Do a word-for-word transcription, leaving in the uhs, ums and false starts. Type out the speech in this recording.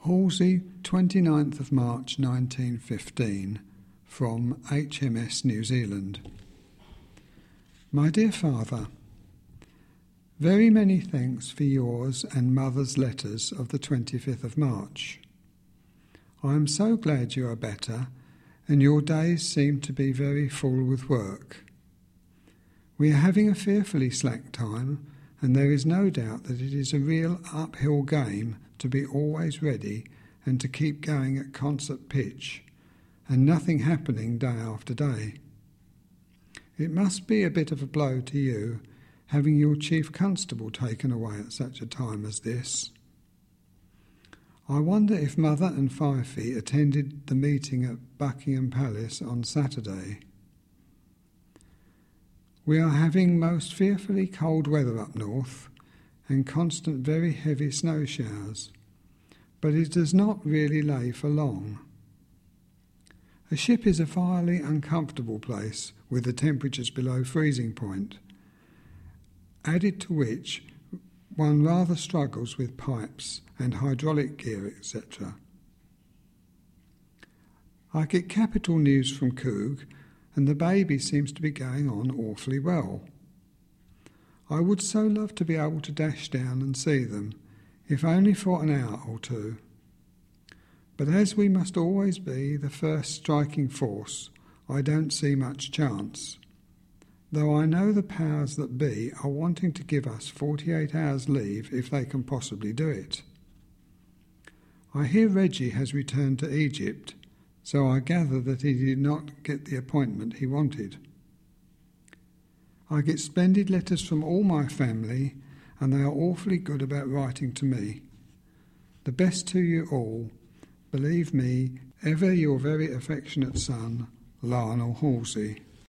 Halsey, twenty-ninth of March nineteen fifteen, from H M S New Zealand. My dear Father, very many thanks for yours and Mother's letters of the twenty-fifth of March. I am so glad you are better, and your days seem to be very full with work. We are having a fearfully slack time, and there is no doubt that it is a real uphill game to be always ready and to keep going at concert pitch, and nothing happening day after day. It must be a bit of a blow to you, having your chief constable taken away at such a time as this. I wonder if Mother and Fifey attended the meeting at Buckingham Palace on Saturday. We are having most fearfully cold weather up north, and constant very heavy snow showers, but it does not really lay for long. A ship is a vilely uncomfortable place with the temperatures below freezing point, added to which one rather struggles with pipes and hydraulic gear, et cetera. I get capital news from Coog, and the baby seems to be going on awfully well. I would so love to be able to dash down and see them, if only for an hour or two. But as we must always be the first striking force, I don't see much chance, though I know the powers that be are wanting to give us forty-eight hours leave if they can possibly do it. I hear Reggie has returned to Egypt, so I gather that he did not get the appointment he wanted. I get splendid letters from all my family, and they are awfully good about writing to me. The best to you all. Believe me, ever your very affectionate son, Lionel Halsey.